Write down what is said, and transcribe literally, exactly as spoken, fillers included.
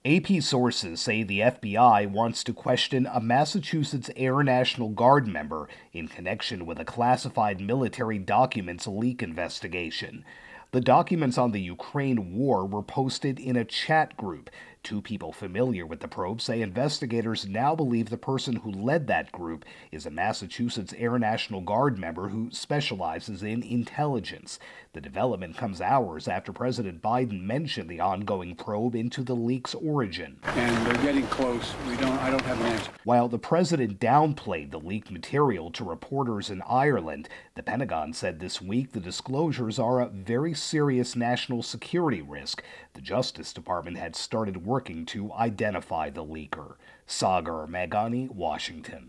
A P sources say the F B I wants to question a Massachusetts Air National Guard member in connection with a classified military documents leak investigation. The documents on the Ukraine war were posted in a chat group. Two people familiar with the probe say investigators now believe the person who led that group is a Massachusetts Air National Guard member who specializes in intelligence. The development comes hours after President Biden mentioned the ongoing probe into the leak's origin. And they're getting close. We don't, I don't have an answer. While the president downplayed the leaked material to reporters in Ireland, the Pentagon said this week the disclosures are a very serious national security risk. The Justice Department had started working to identify the leaker. Sagar Meghani, Washington.